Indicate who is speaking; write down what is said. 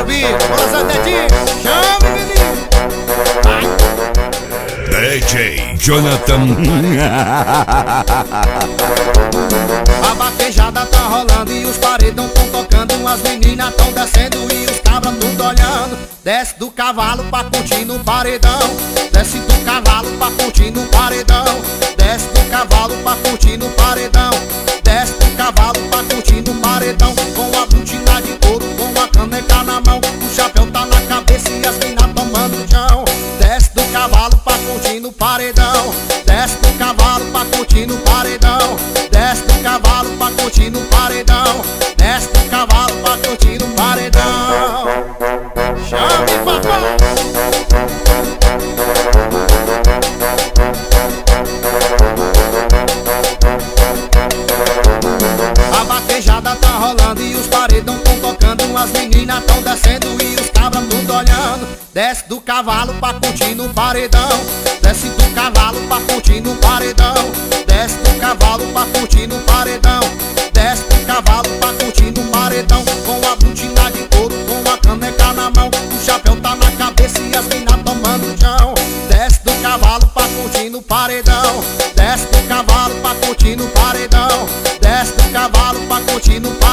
Speaker 1: bicho. Bora, Zé Dedinho. Chame, menino.
Speaker 2: DJ Jonathan.
Speaker 1: A vaquejada tá rolando e os paredão tão tocando. As meninas tão descendo e os cabras tudo olhando. Desce do cavalo pra curtir no paredão. Desce do cavalo pra curtir no paredão. Desce do cavalo pra curtir no paredão. Desce do cavalo pra curtir no paredão. Com a botina de couro, com a caneca na mão. O chapéu tá na cabeça e as minas tomando chão. Desce do cavalo pra curtir no paredão. Desce do cavalo pra curtir no paredão. Desce do cavalo pra curtir no paredão. Desce do cavalo pra curtir no paredão. Chame, papai! A vaquejada tá rolando e os paredão tão tocando. As meninas tão descendo e os cabras tudo olhando. Desce do cavalo pra curtir no paredão. Desce do cavalo pra curtir no paredão. Desce do cavalo pra curtir no paredão. Desce do cavalo pra curtir no paredão. Com a botina de couro, com a caneca na mão. O chapéu tá na cabeça e as minas tomando chão. Desce do cavalo pra curtir no paredão. Desce do cavalo pra curtir no paredão. Desce do cavalo pra curtir no paredão.